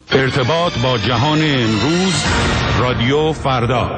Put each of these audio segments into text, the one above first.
ارتباط با جهان امروز، رادیو فردا.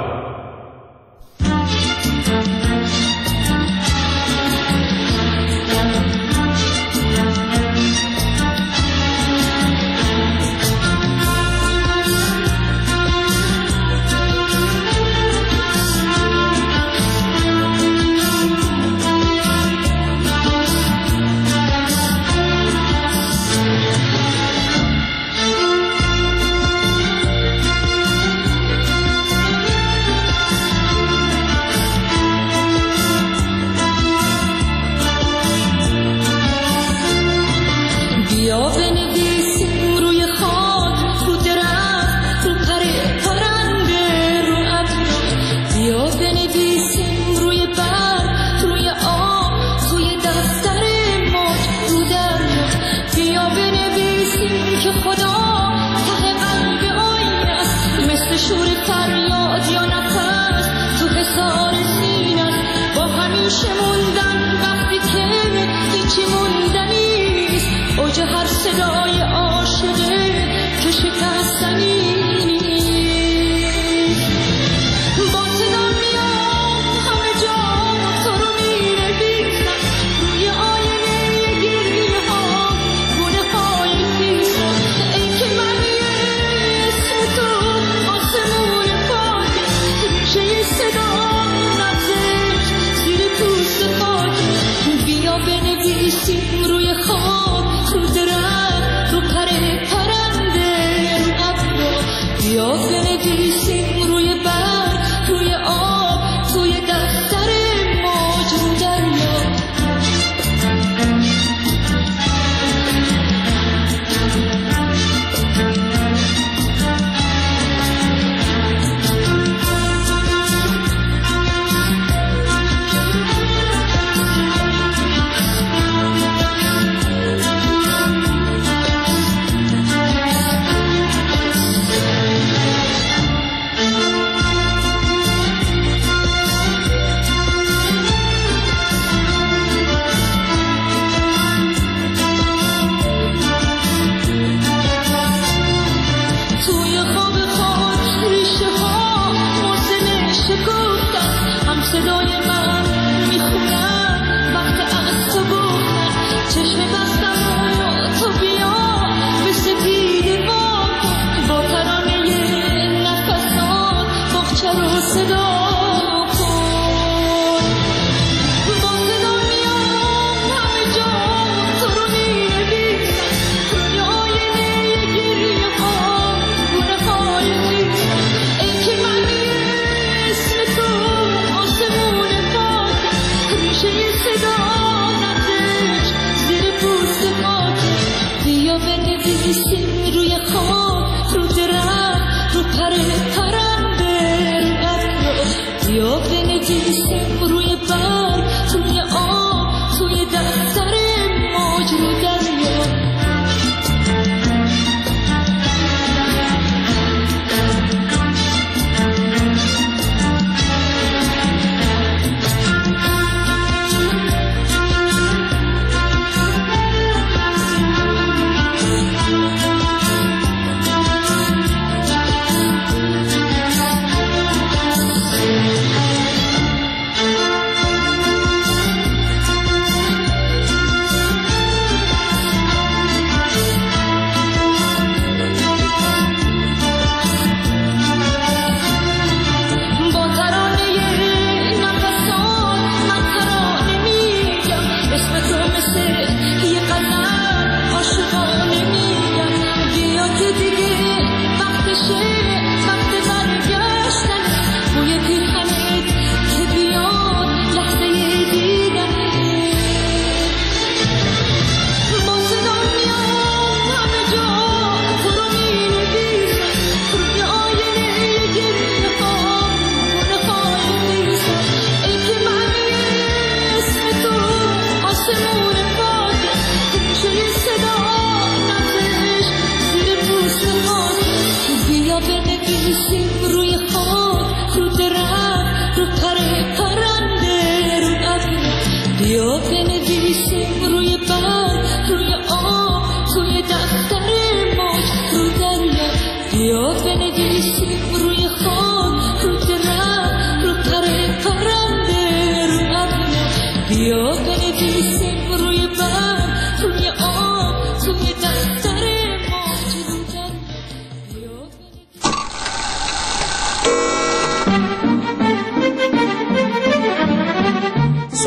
روی برگ، روی آب، توی دفتر موج، رو دریا.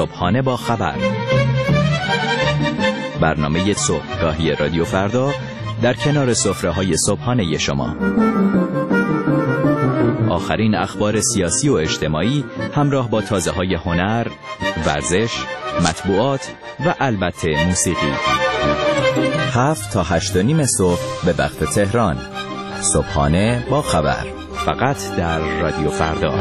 صبحانه با خبر، برنامه صبحگاهی رادیو فردا در کنار سفره‌های صبحانه شما. آخرین اخبار سیاسی و اجتماعی همراه با تازه‌های هنر، ورزش، مطبوعات و البته موسیقی. 7 تا 8:30 صبح به وقت تهران. صبحانه با خبر، فقط در رادیو فردا.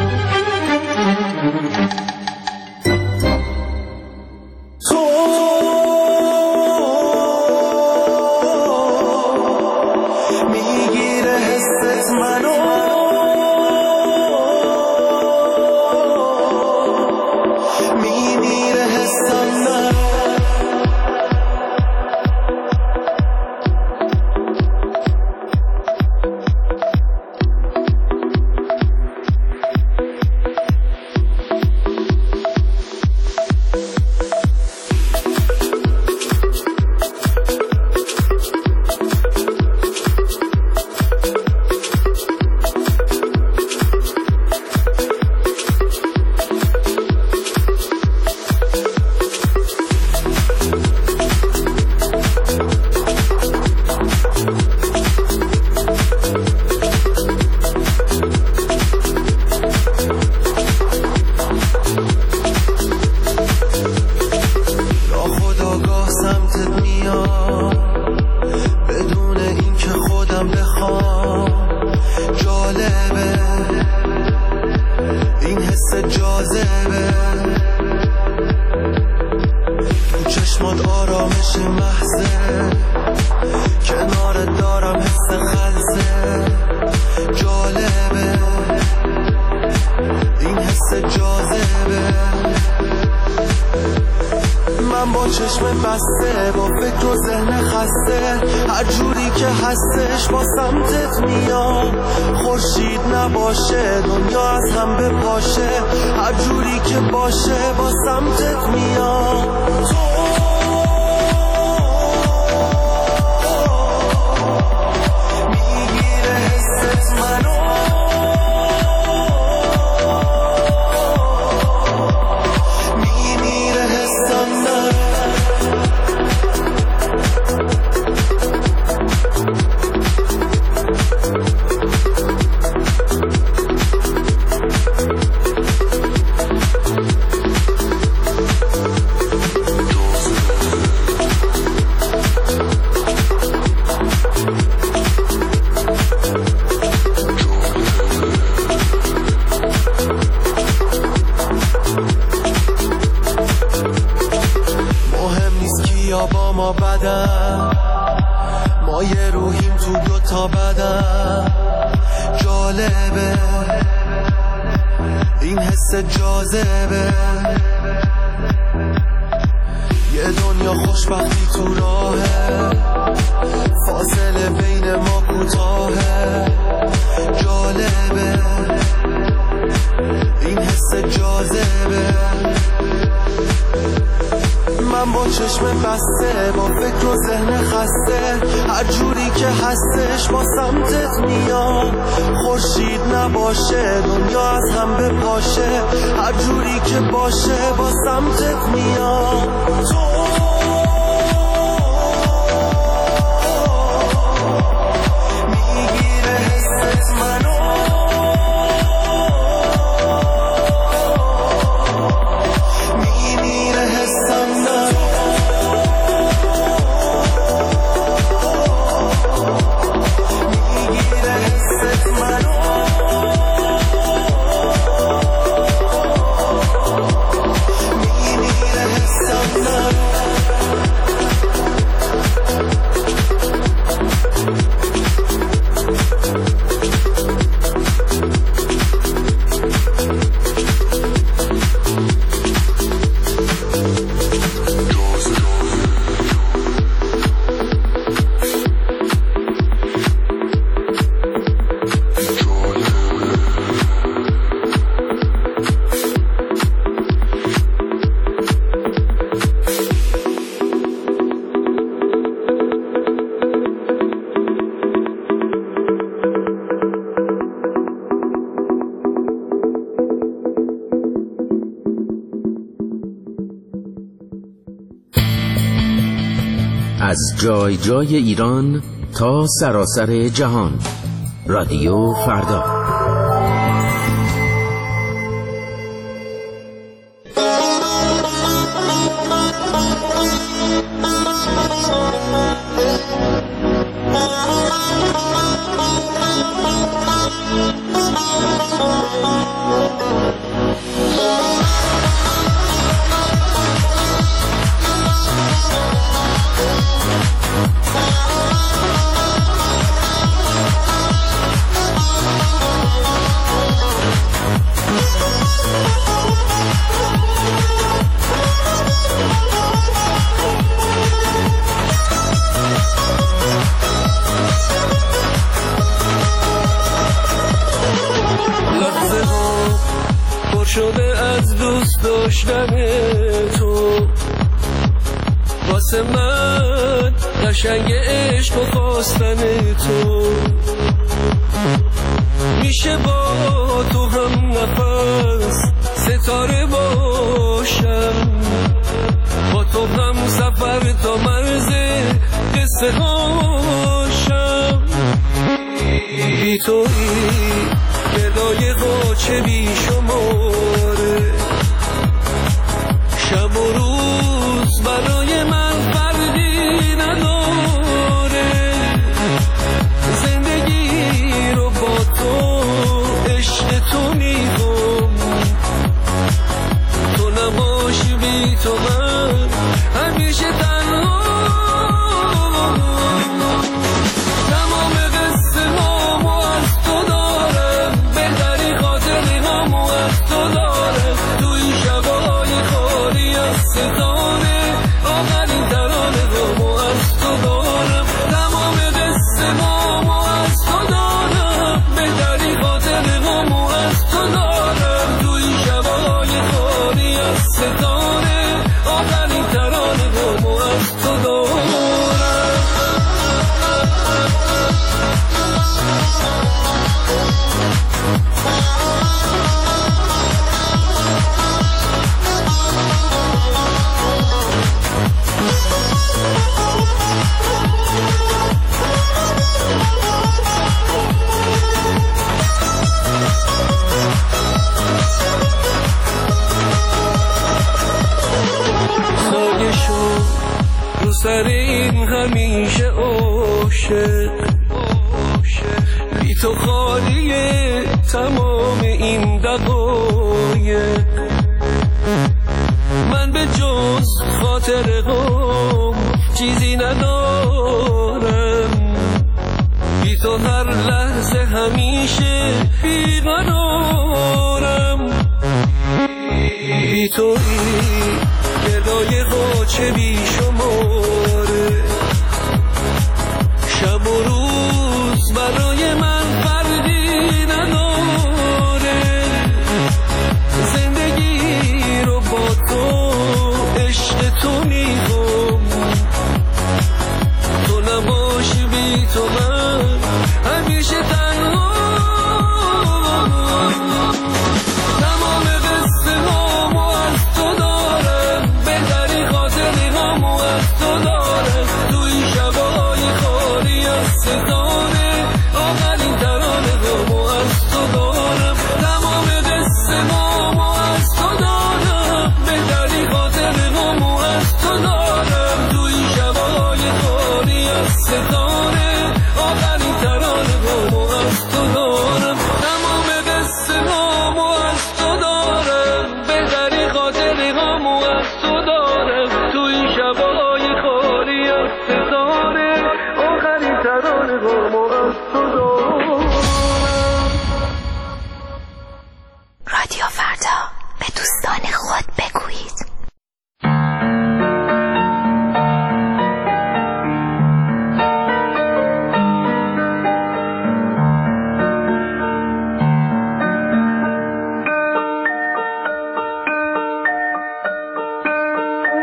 No. از جای جای ایران تا سراسر جهان. رادیو فردا. شده از دوست داشتن تو، واسه من قشنگ عشق و خواستن تو. میشه با تو هم نفس ستاره باشم، با تو هم سفر تا مرز قصه هاشم. بی تویی گدای قاچه بی شماره، شب و روز برای من فردی نداره. زندگی رو با تو عشق تو میخوام، تو نباشی بی تو من همیشه تنها. تمام قصه هامو از تو دارم، بهتری خاطری هامو از تو دارم. تو این شبای خالی از ستاره، آخرین ترانه هامو از تو دارم. تمام قصه هامو از تو دارم، بهتری خاطری هامو از تو دارم. تو این شبای خالی از ستاره، آخرین ترانه هامو از تو دارم. رو سر این همیشه عاشق، بی تو خالیه تمام این دقایق. من به جز خاطر غم چیزی ندارم، بی تو هر لحظه همیشه بیقرارم. بی تویی گدای قاچه بی شماره، شب و روز برای من فردی نداره. زندگی رو با تو عشق تو میخوام، تو نباشی بی تو من همیشه تنها. تمام قصه هامو از تو دارم، بهتری خاطری هامو از تو دارم. تو این شبای خالی از ستاره، آخرین ترانه هامو از تو دارم. تمام قصه هامو از تو دارم، بهتری خاطری هامو از تو دارم. تو این شبای خالی از ستاره، آخرین ترانه هامو از تو دارم. تمام قصه هامو از تو دارم، بهتری خاطری هامو از تو دارم. تو این شبای خالی از ستاره، آخرین ترانه هامو از تو دارم. رادیو فردا، به دوستان خود بگویید.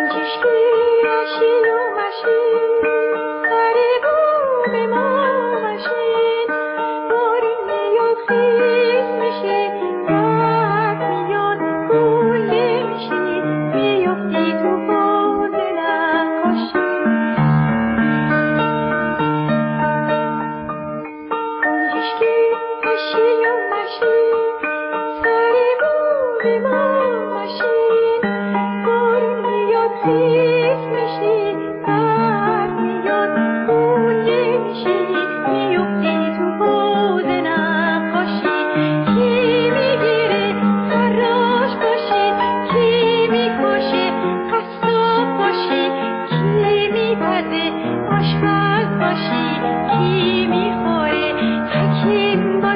Ashinu, ashinu, karibu be mama.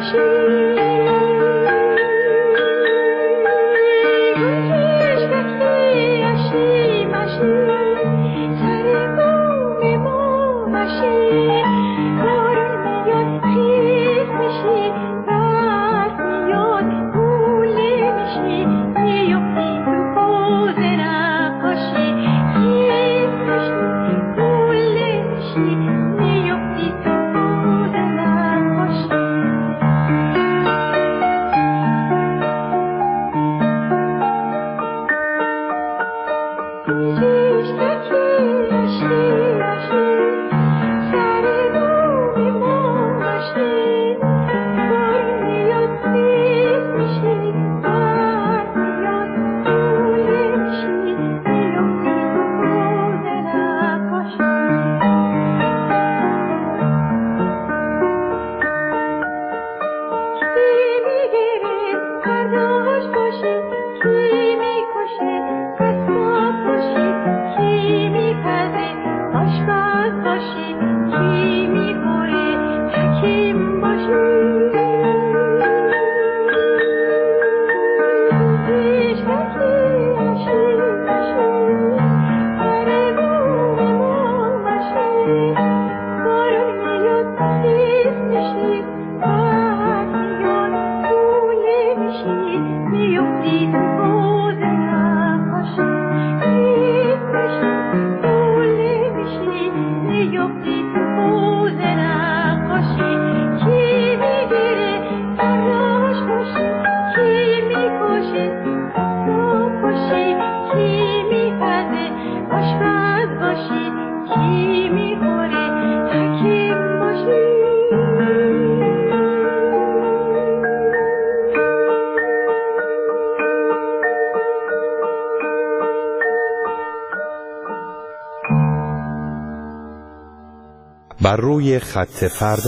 بر روی خط فردا.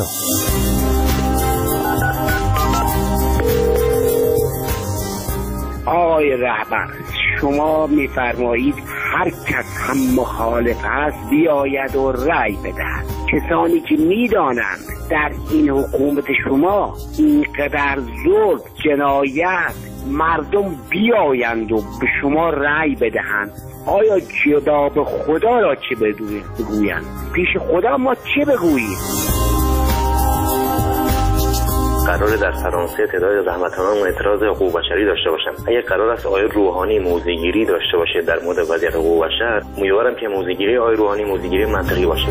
آقای رهبر، شما میفرمایید هر کس هم مخالف است بیاید و رأی بدهد. کسانی که میدانند در این حکومت شما اینقدر ظلم، جنایت، مردم بیایند و به شما رأی بدهند، آیا جدا به خدا را چه بگویند؟ پیش خدا ما چه بگوییم؟ قراره در فرانسه تعداد زحمت‌کشان اعتراض حقوق بشری داشته باشن. اگر قرار است آقای روحانی موضع‌گیری داشته باشه در مورد وضعیت حقوق بشر، امیدوارم که موضع‌گیری آقای روحانی موضع‌گیری منطقی باشه.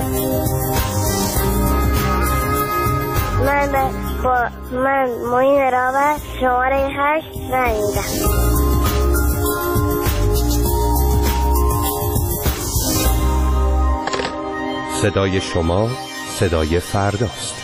من معین راور شماره 8 رای میدم. صدای شما صدای فرداست.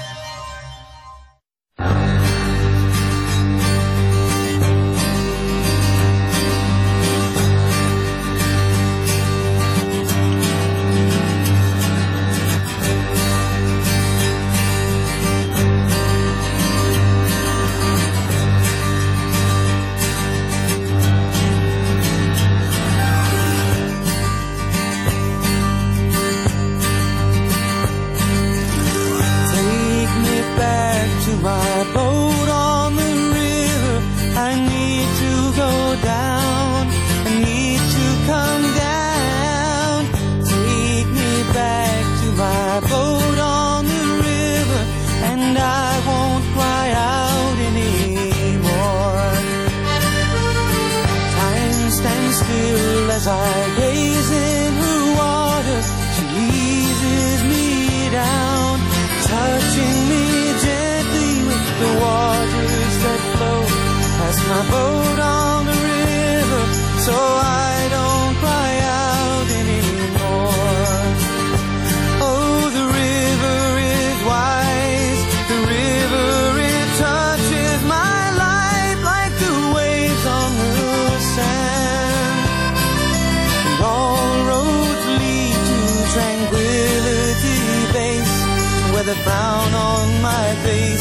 As I gaze in her water, she eases me down, touching me gently with the waters that flow past my boat on the river, so I don't cry out anymore. Oh, the river is wise, the river, it touches my life like the waves on the sand. All roads lead to tranquility base, where the frown on my face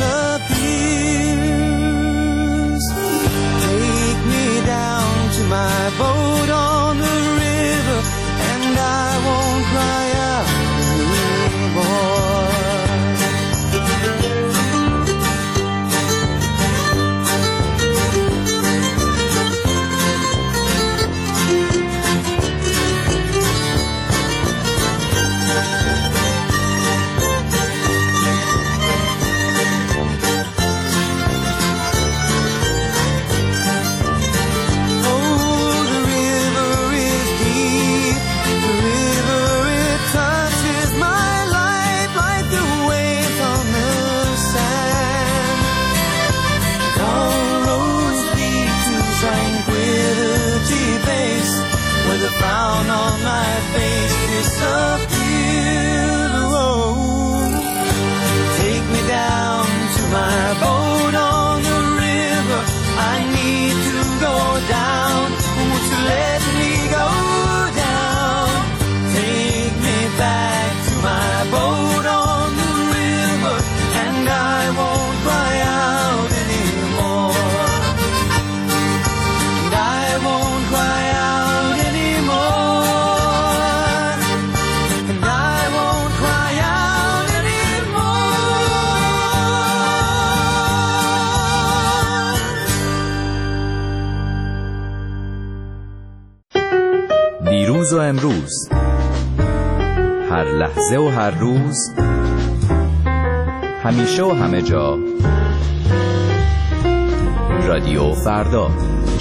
disappears. Take me down to my boat on the river, and I won't cry out anymore. امروز، هر لحظه و هر روز، همیشه و همه جا. رادیو فردا.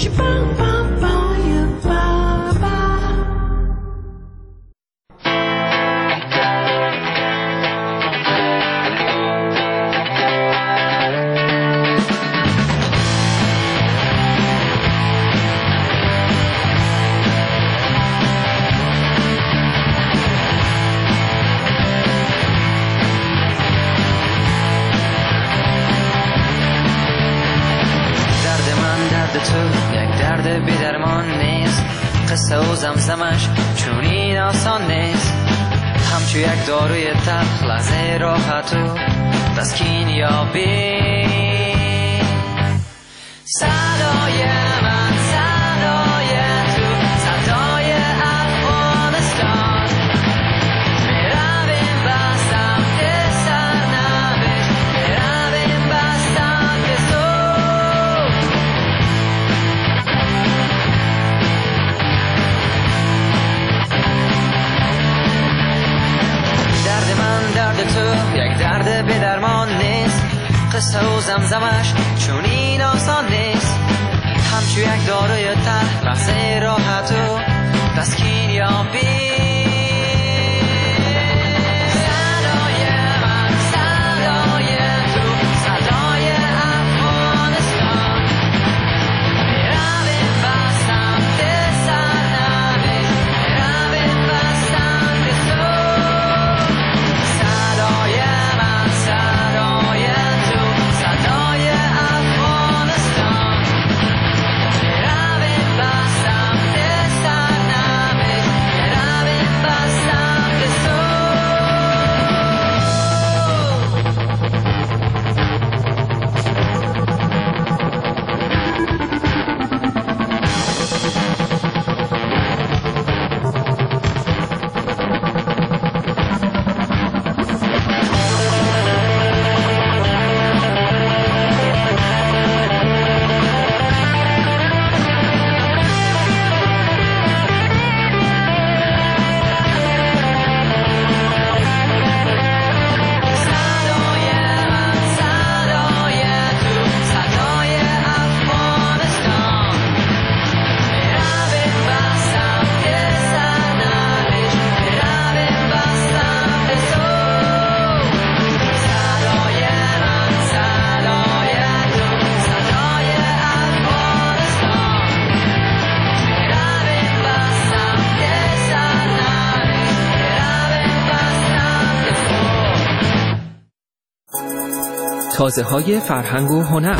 قصه و زمزمش چون این آسان نیست، همچو یک داروی تلخ لحظه راحت و تسکین یابی. صدای من صدای تو، صدای افغانستان، میرویم به سمت سرنوشت، میرویم به سمت صلح. درد من درد تو یک درد بی درمان نیست، قصه و زمزمش چون این آسان نیست، همچو یک داروی تلخ لحظه راحت و تسکین یابی. تازه‌های فرهنگ و هنر.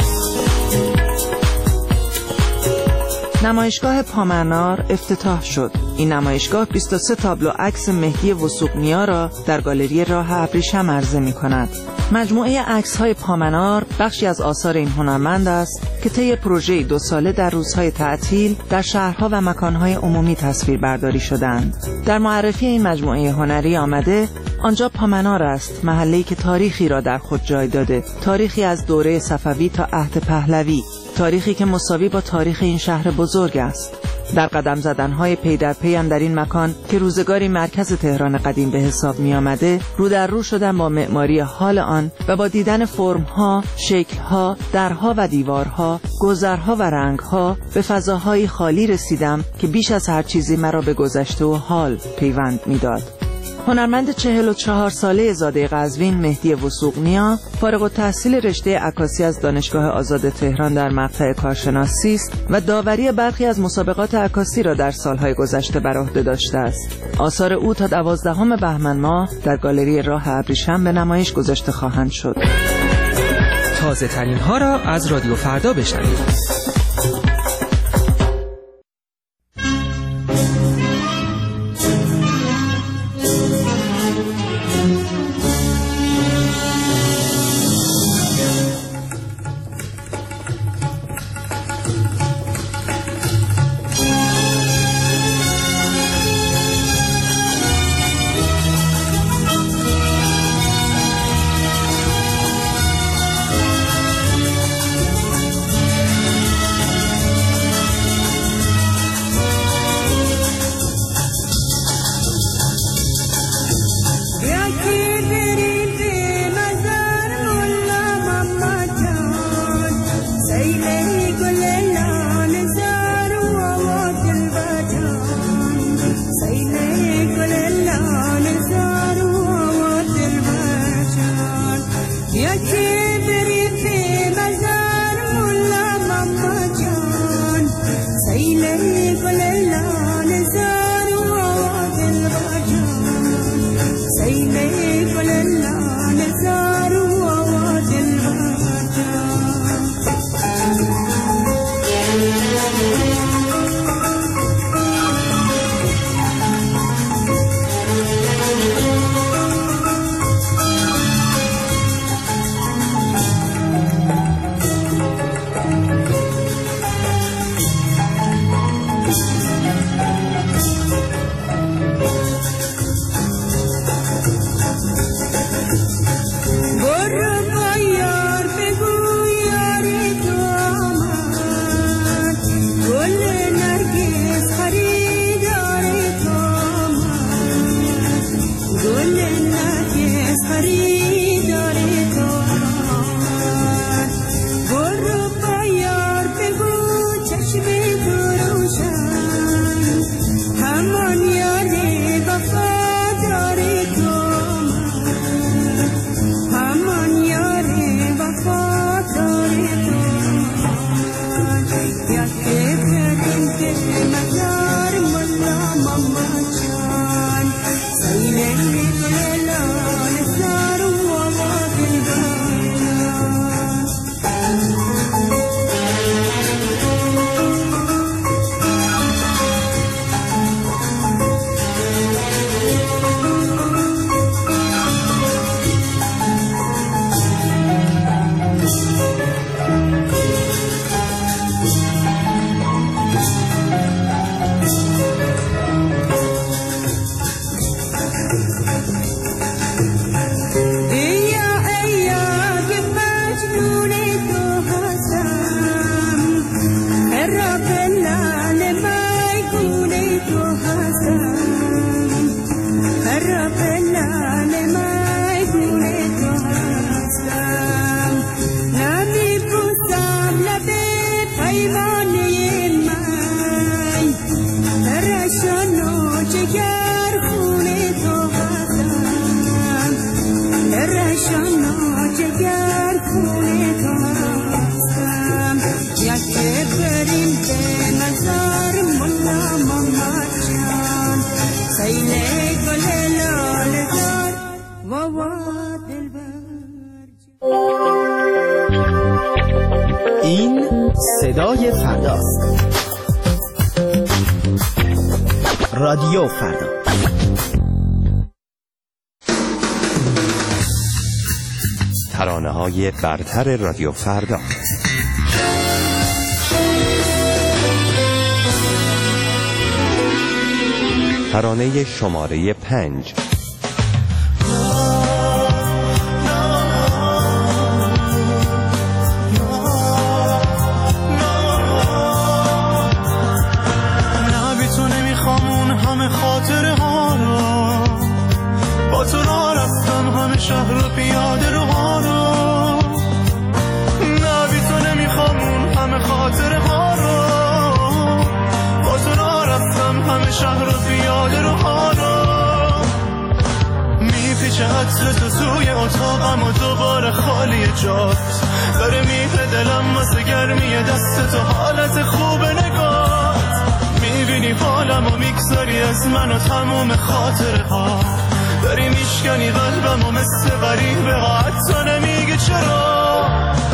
نمایشگاه پامنار افتتاح شد. این نمایشگاه 23 تابلو عکس مهدی وثوق‌نیا را در گالری راه ابریشم عرضه می‌کند. مجموعه عکس‌های پامنار بخشی از آثار این هنرمند است که طی پروژه 2 ساله در روزهای تعطیل در شهرها و مکانهای عمومی تصویربرداری شدند. در معرفی این مجموعه هنری آمده آنجا پامنار است، محله‌ای که تاریخی را در خود جای داده، تاریخی از دوره صفوی تا عهد پهلوی، تاریخی که مساوی با تاریخ این شهر بزرگ است. در قدم زدن‌های پی در پی هم در این مکان که روزگاری مرکز تهران قدیم به حساب می آمده، رو در رو شدن با معماری حال آن و با دیدن فرم‌ها، شکل‌ها، درها و دیوارها، گذرها و رنگ‌ها به فضاهای خالی رسیدم که بیش از هر چیزی مرا به گذشته و حال پیوند می‌داد. هنرمند 44 ساله زاده قزوین مهدی وثوق‌نیا فارغ التحصیل رشته عکاسی از دانشگاه آزاد تهران در مقطع کارشناسی است و داوری برخی از مسابقات عکاسی را در سالهای گذشته بر عهده داشته است. آثار او تا 12 بهمن ماه در گالری راه ابریشم به نمایش گذاشته خواهند شد. تازه ترین ها را از رادیو فردا بشنوید. این صدای فرداست. رادیو فردا. ترانه‌های برتر رادیو فردا. ترانه شماره 5. شهر رو پیاده رو ها رو نه بی تو نمیخوام اون همه خاطره ها رو با تو را رفتم همه شهر رو پیاده رو ها رو میپیچه عطر تو توی اتاقم و دوباره خالی جات داره میپه دلم واسه گرمی دست تو حالت خوب نگات میبینی حالم و میگذاری از من و تموم خاطره ها داری میشکنی قلبم و مثل غریبه ها حتی نمیگه چرا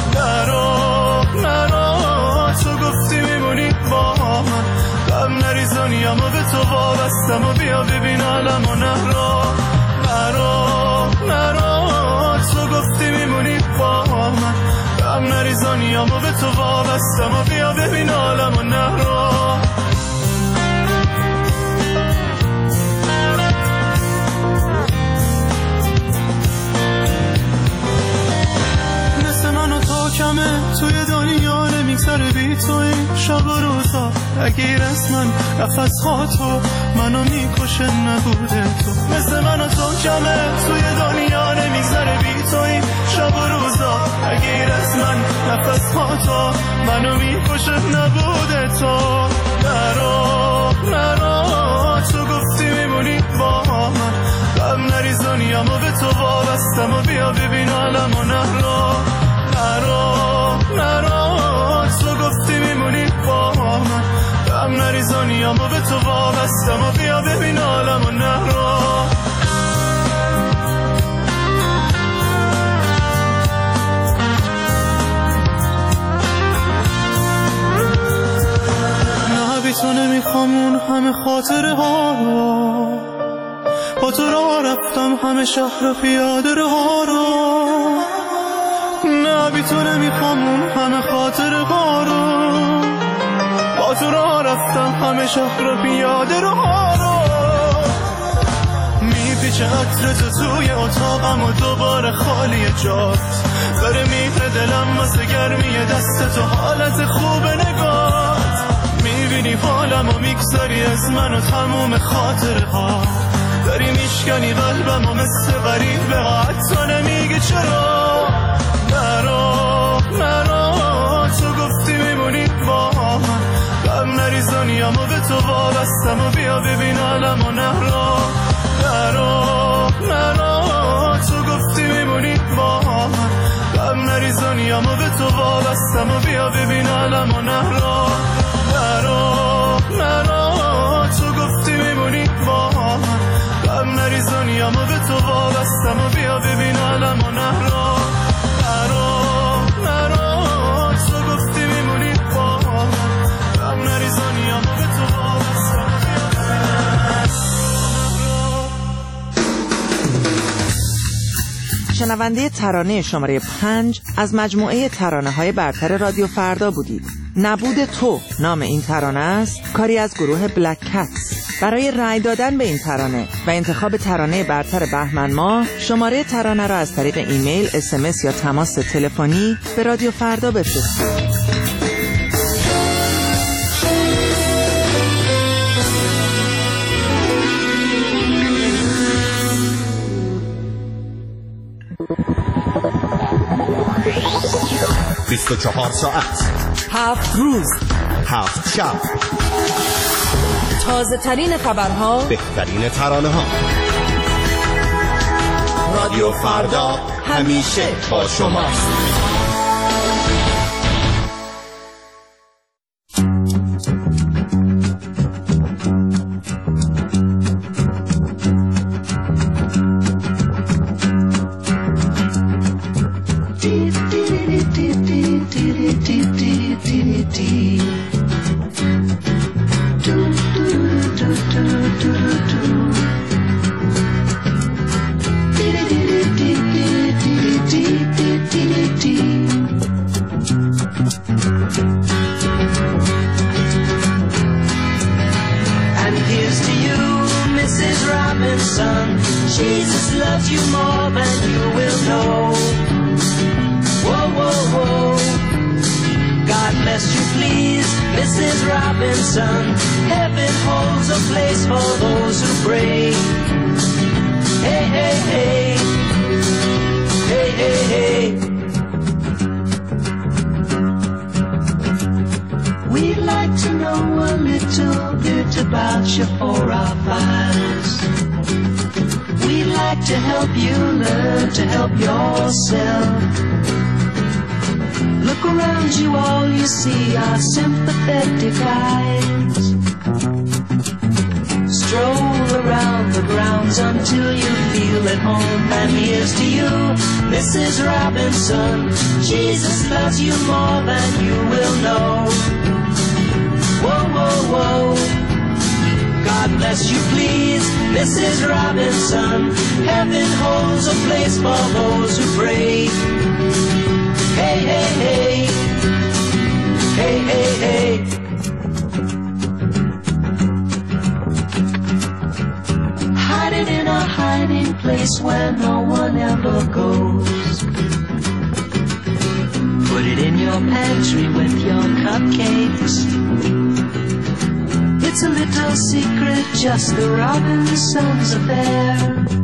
نرو تو گفتی میمونی با من غم نریزانیم و به تو وابستم و بیا ببین عالم و نرو تو گفتی میمونی با من غم نریزانیم و به تو وابستم و بیا ببین عالم و نرو کمه توی دنیا نمیگذره بی تو این شب و روزا اگه رسمن نفس ها تو منو میکشه نبوده تو مثل من و تو کمه توی دنیا نمیگذره بی تو این شب و روزا اگه رسمن نفس ها تو منو میکشه نبوده تو نرو تو گفتی میمونی با من غم نریزانیم و به تو وابستم بستم و بیا ببین عالم و نهرو. نرو تو گفتی میمونی با من، غم نریزانیامو به تو وابستم و بیا ببین عالم و نهرو. تو نمیخوام اون همه خاطره ها رو، با تو راه رفتم همه شهر و پیاده ها رو. نه بی تو نمیخوام اون همه خاطره ها رو، با تو راه رفتم همه شهر و پیاده ها رو. میپیچه عطر تو توی اتاقم و دوباره خالی جات، داره میپره دلم واسه گرمی دست تو، حالت خوب نگات. میبینی حالم و میگذاری از من و تموم خاطره ها، داری میشکنی قلبم و مثل غریبه ها، حتی نمیگی چرا. نرو تو گفتی میمونی با من، غم نریزانیم و به تو وابستم و بیا ببین عالم و نهرو. نرو تو گفتی میمونی با من، غم نریزانیم و به تو وابستم و بیا ببین عالم و نهرو. نرو تو گفتی میمونی با من، غم نریزانیم و به تو وابستم و بیا ببین عالم و نهرو. نرو تو گفتی میمونی با من، غم نریزانیم و به تو وابستم و بیا ببین. شنونده ترانه شماره 5 از مجموعه ترانه‌های برتر رادیو فردا بودید. نبود تو نام این ترانه است، کاری از گروه بلک کتس. برای رأی دادن به این ترانه و انتخاب ترانه برتر بهمن ماه، شماره ترانه را از طریق ایمیل، SMS یا تماس تلفنی به رادیو فردا بفرستید. ساعت 7 روز 7 شب، تازه ترین خبرها، بهترین ترانه ها. رادیو فردا همیشه با شماست. Until you feel at home, and here's to you, Mrs. Robinson. Jesus loves you more than you will know. Whoa, whoa, whoa. God bless you, please, Mrs. Robinson. Heaven holds a place for those who pray. Hey, hey, hey. Hey, hey, hey. In a hiding place where no one ever goes. Put it in your pantry with your cupcakes. It's a little secret, just the Robinsons' affair.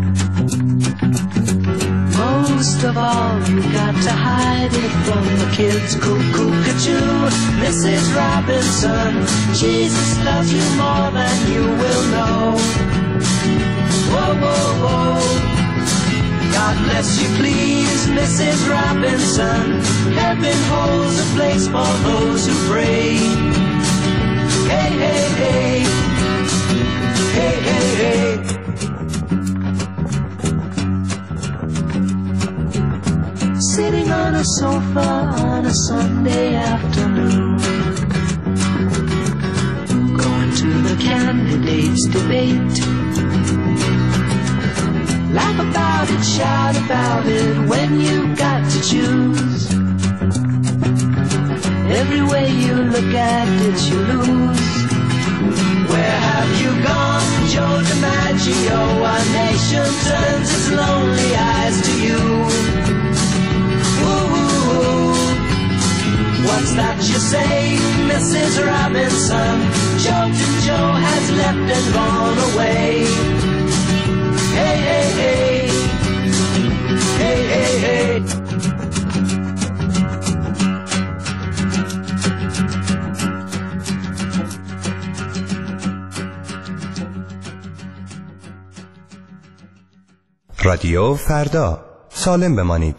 Most of all, you got to hide it from the kids. Cuckoo-ca-choo, Mrs. Robinson. Jesus loves you more than you will know. Whoa, whoa, whoa. God bless you please, Mrs. Robinson. Heaven holds a place for those who pray. Hey, hey, hey. Hey, hey, hey. Sitting on a sofa on a Sunday afternoon, going to the candidates' debate. Laugh about it, shout about it when you've got to choose. Every way you look at it, you lose. Where have you gone, Joe DiMaggio? Our nation turns its lonely eyes to you. Ooh, what's that you say, Mrs. Robinson? Jolton Joe has left and gone away. Hey, hey, hey. Hey, hey, hey. رادیو فردا، سالم بمانید.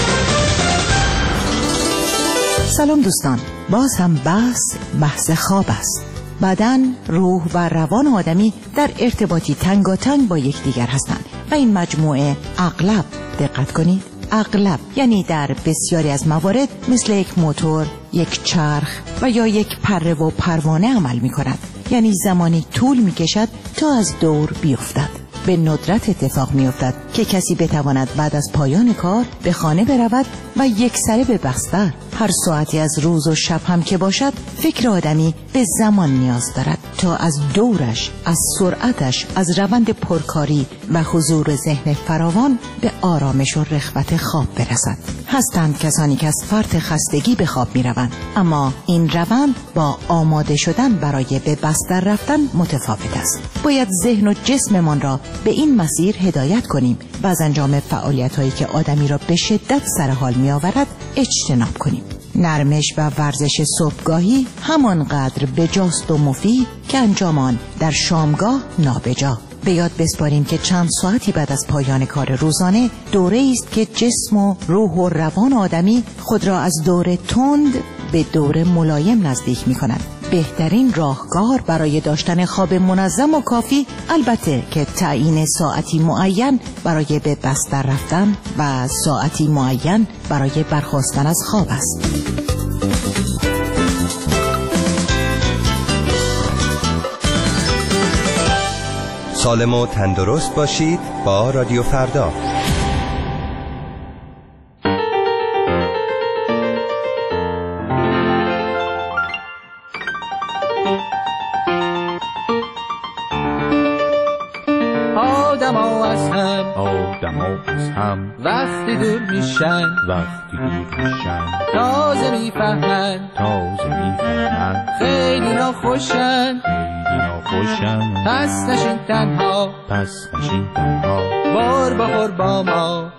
سلام دوستان، باز هم بحث خواب است. بدن، روح و روان آدمی در ارتباطی تنگاتنگ با یکدیگر هستند و این مجموعه اغلب، دقت کنید، اغلب یعنی در بسیاری از موارد مثل یک موتور، یک چرخ و یا یک پره و پروانه عمل می کند. یعنی زمانی طول می کشد تا از دور بیفتد. به ندرت اتفاق می افتد که کسی بتواند بعد از پایان کار به خانه برود و یکسره به بستر. هر ساعتی از روز و شب هم که باشد، فکر آدمی به زمان نیاز دارد تا از دورش، از سرعتش، از روند پرکاری و حضور ذهن فراوان به آرامش و رخوت خواب برسد. هستند کسانی که از فرط خستگی به خواب می روند، اما این روند با آماده شدن برای به بستر رفتن متفاوت است. باید ذهن و جسممان را به این مسیر هدایت کنیم و از انجام فعالیت‌هایی که آدمی را به شدت سر حال می‌آورد اجتناب کنیم. نرمش و ورزش صبحگاهی همانقدر بجاست و مفید که انجام آن در شامگاه نابجا. به یاد بسپاریم که چند ساعتی بعد از پایان کار روزانه دوره است که جسم و روح و روان آدمی خود را از دور تند به دور ملایم نزدیک می‌کند. بهترین راهکار برای داشتن خواب منظم و کافی البته که تعیین ساعتی معین برای به بستر رفتن و ساعتی معین برای برخاستن از خواب است. سالم و تندرست باشید با رادیو فردا. وقتی دور میشن تازه میفهمن خیلی ناخوشن پس نشین تنها بار بخور با ما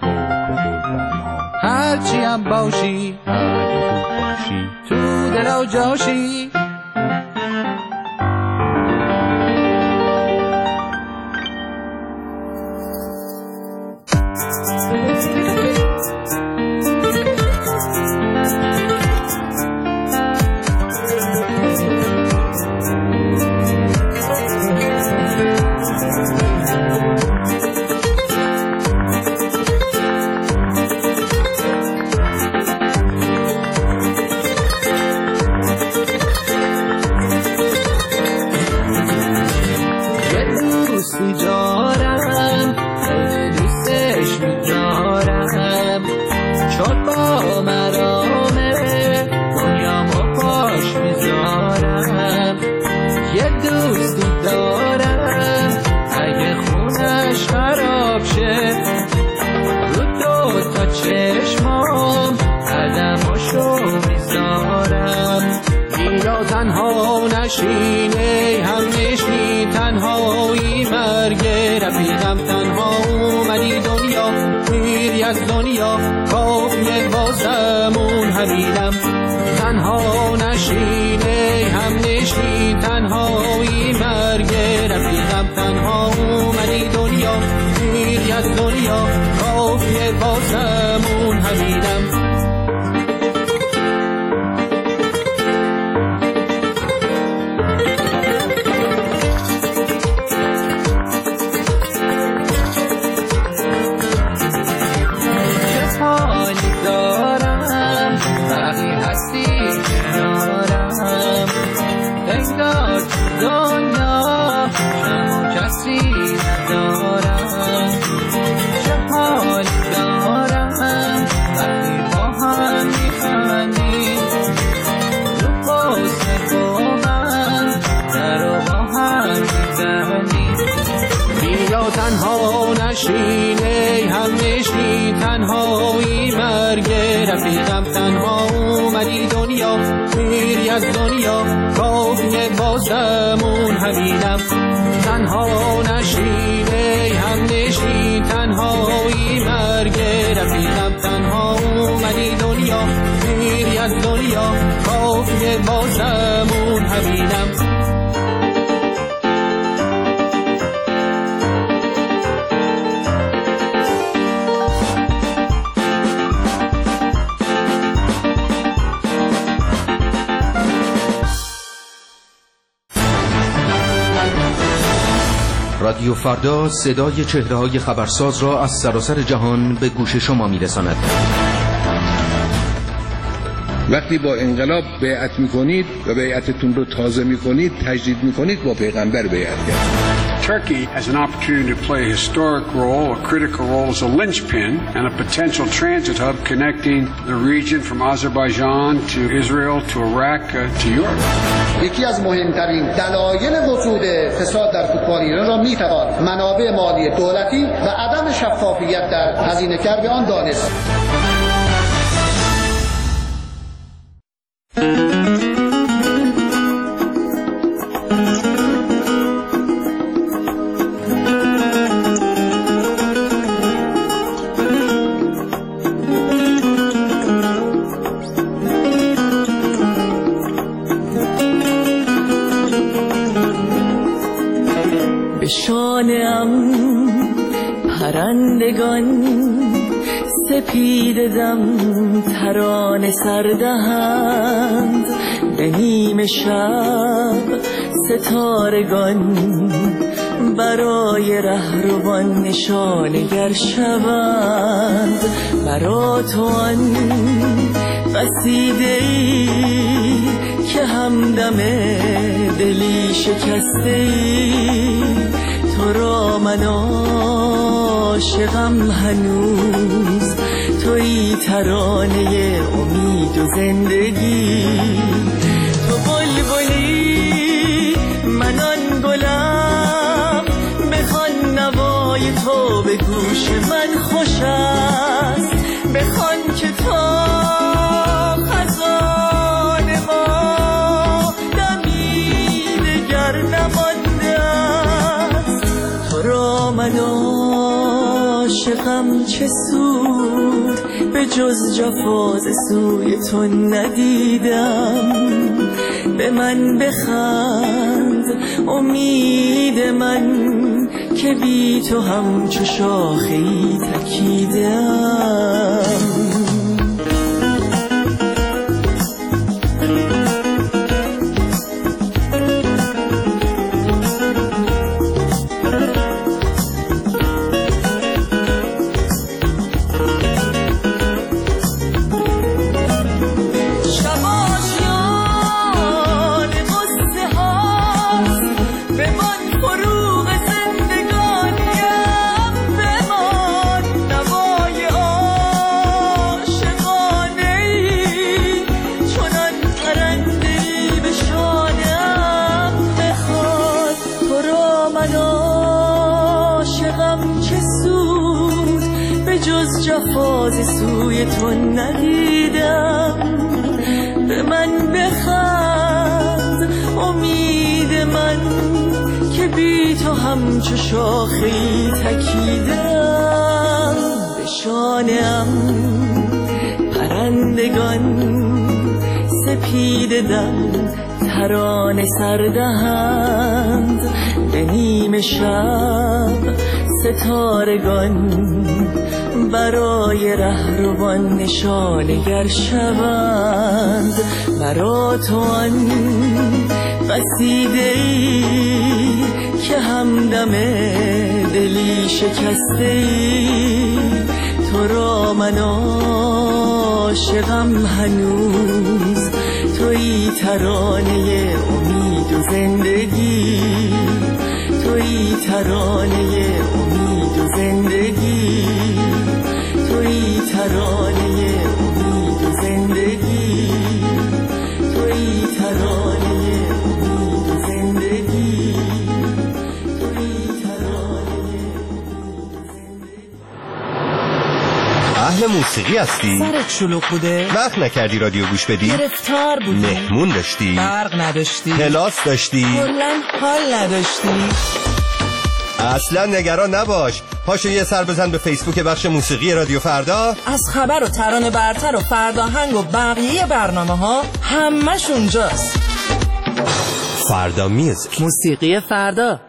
هرچی هم باشی تو دل جاشی. نشینه هم نشین تنهایی مرگ رفیقم تنها اومدی دنیا میری از دنیا کافیه بازمون همینم تنها نشینه هم نشین تنهایی مرگ رفیقم تنها اومدی دنیا میری از دنیا کافیه نشین ای هم نشین تنهایی مرگ رفیقم تنها اومدی دنیا میری از دنیا کافیه بازمون همینم تنها نشین ای هم نشین تنهایی مرگ رفیقم تنها اومدی دنیا میری از دنیا کافیه بازمون همینم رادیو فردا صدای چهره‌های خبرساز را از سراسر جهان به گوش شما می‌رساند. وقتی با انقلاب بیعت می‌کنید و بیعتتون رو تازه می‌کنید، تجدید می‌کنید، با پیغمبر بیعت کرد. Turkey has an opportunity to play a historic role, a critical role as a linchpin and a potential transit hub connecting the region from Azerbaijan to Israel to Iraq to Europe. یکی از مهمترین دلایل وجود فساد در فوتبال ایران را میتوان منابع مالی دولتی و عدم شفافیت در هزینه کرده آن دانست. شانه‌ام پرندگان سپیده دم ترانه سردهند به نیم شب ستارگان برای رهروان نشانگر شوند برا تو آن قصیده‌ای که همدم دلی شکسته‌ای تو را من عاشقم هنوز تویی ترانه امید و زندگی تو بلبلی من آن گلم بخوان نوای تو به گوش من خوش است بخوان که تا خزان ما دمی دگر نمانده است تو را من عاشقم چه سود به جز جفاز سوی تو ندیدم به من بخند امید من که بی تو همچو شاخه‌ای تکیدم جفاز سوی تو ندیدم به من بخند امید من که بی تو همچو شاخه‌ای تکیدم به شانه‌ام پرندگان سپیده دم ترانه سردهند به نیم شب ستارگان برای رهروان نشانگر شوند برا تو آن قصیده‌ای که همدم دلی شکسته‌ای تو را من عاشقم هنوز تویی ترانه امید و زندگی تویی ترانه امید و زندگی تویی ترانه امید و زندگی تویی ترانه امید و زندگی تویی ترانه امید و زندگی موسیقی هستی؟ سرت شلوغ بوده؟ وقت نکردی رادیو گوش بدی؟ گرفتار بودی؟ مهمون داشتی؟ برق نداشتی؟ کلاس داشتی؟ کلاً حال نداشتی؟ اصلا نگران نباش. پاشو یه سر بزن به فیسبوک بخش موسیقی رادیو فردا. از خبر و ترانه برتر و فرداهنگ و بقیه برنامه ها همش اونجاست. فردا میوزیک، موسیقی فردا.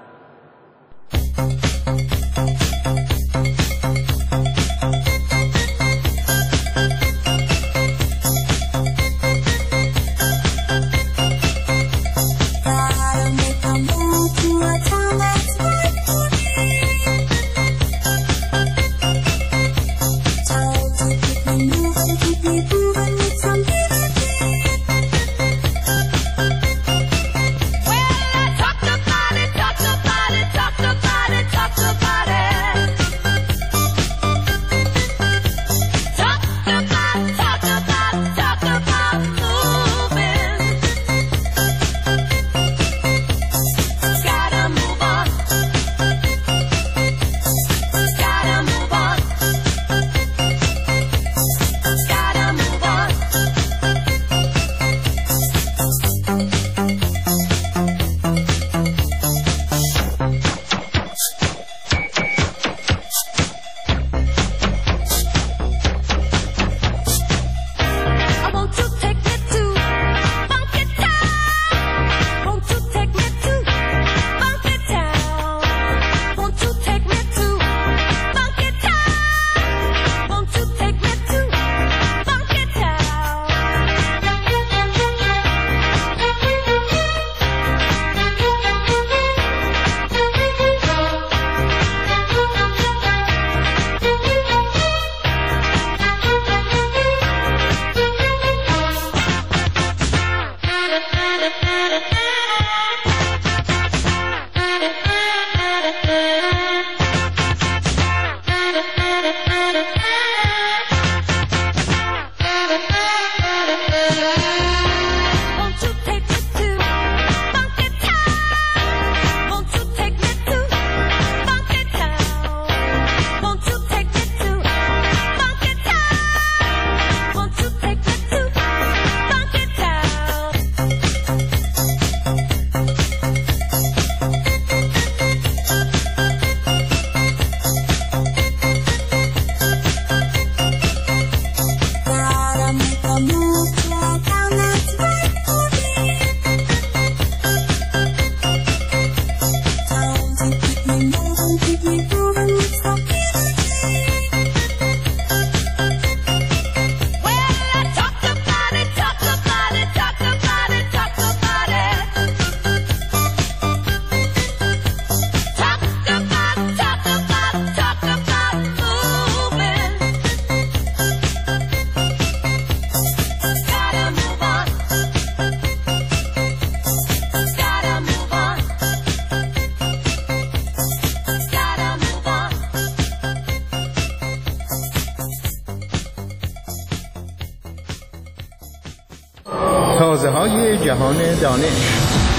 تازه‌های جهان دانش.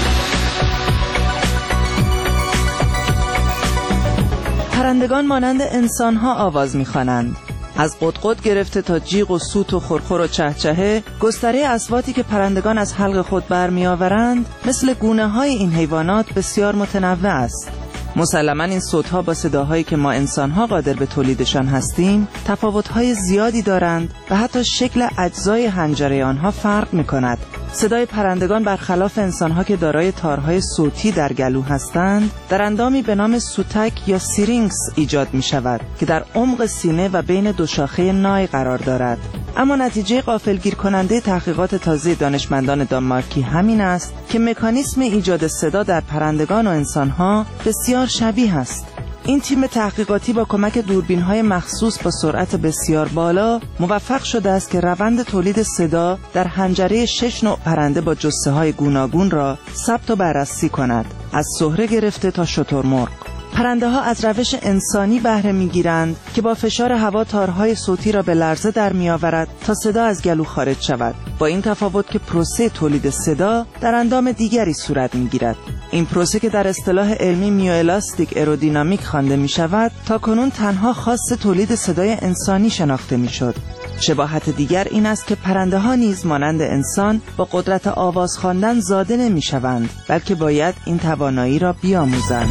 پرندگان مانند انسان‌ها آواز می‌خوانند. از قطقط گرفته تا جیغ و سوت و خرخر و چهچهه، گستره اصواتی که پرندگان از حلق خود برمی‌آورند مثل گونه‌های این حیوانات بسیار متنوع است. مسلماً این صوت‌ها با صداهایی که ما انسان‌ها قادر به تولیدشان هستیم تفاوت‌های زیادی دارند و حتی شکل اجزای حنجره آنها فرق می‌کند. صدای پرندگان برخلاف انسان‌ها که دارای تارهای صوتی در گلو هستند، در اندامی به نام سوتک یا سیرینکس ایجاد می‌شود که در عمق سینه و بین دو شاخه نای قرار دارد. اما نتیجه غافلگیر کننده تحقیقات تازه دانشمندان دانمارکی همین است که مکانیسم ایجاد صدا در پرندگان و انسان‌ها بسیار شبیه است. این تیم تحقیقاتی با کمک دوربین‌های مخصوص با سرعت بسیار بالا موفق شده است که روند تولید صدا در حنجره 6 نوع پرنده با جثه‌های گوناگون را ثبت و بررسی کند، از سهره گرفته تا شترمرغ. پرنده ها از روش انسانی بهره میگیرند که با فشار هوا تارهای صوتی را به لرزه در میآورد تا صدا از گلو خارج شود، با این تفاوت که پروسه تولید صدا در اندام دیگری صورت میگیرد. این پروسه که در اصطلاح علمی میوالاستیک ایرودینامیک خوانده می شود، تا کنون تنها خاص تولید صدای انسانی شناخته می شد. شباهت دیگر این است که پرنده ها نیز مانند انسان با قدرت آواز خواندن زاده نمی شوند، بلکه باید این توانایی را بیاموزند.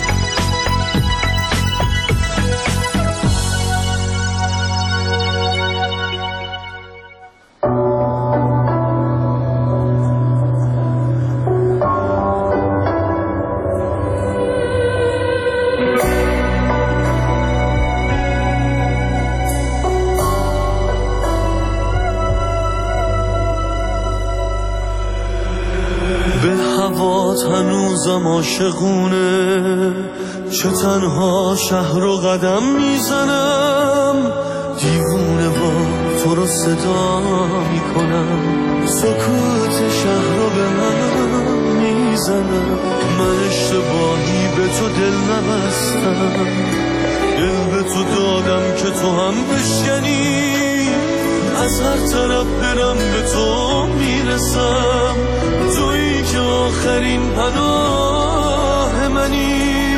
هنوزم عاشقونه، چه تنها شهر و قدم میزنم، دیوونه با تو رو صدا میکنم، سکوت شهر رو به من میزنم. من اشتباهی به تو دل نبستم، دل به تو دادم که تو هم بشکنی، از هر طرف برم به تو میرسم، تویی که آخرین پناه منی.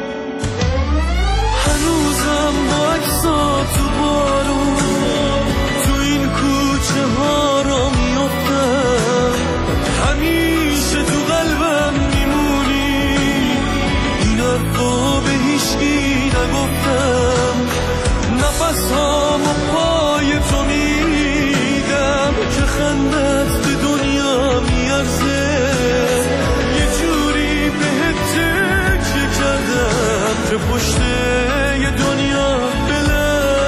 هنوزم با عکسات تو بارون تو این کوچه ها را میافتم، همیشه تو قلبم میمونی، این حرفا به هیچکی نگفتم، نفس هامو پای تو میدم که خندت به دنیا میارزه، یه جوری بهت تکیه کردم که پشت یه دنیا بلرزه.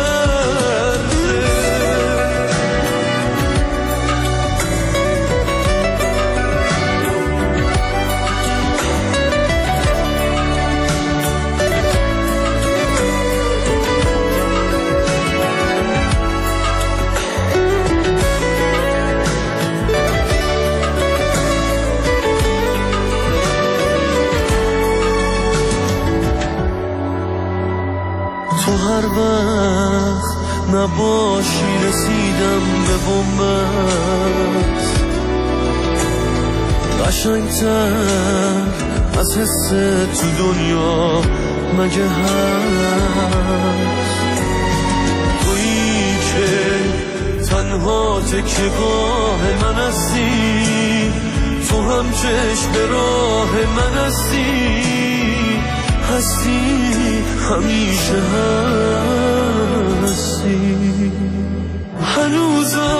تو هر وقت نباشی رسیدم به بومت، قشنگتر از حس تو دنیا مگه هست، تویی که تنها تکیه‌گاه من هستی، تو هم چشم به راه من هستی، همیشه هستی. هنوزم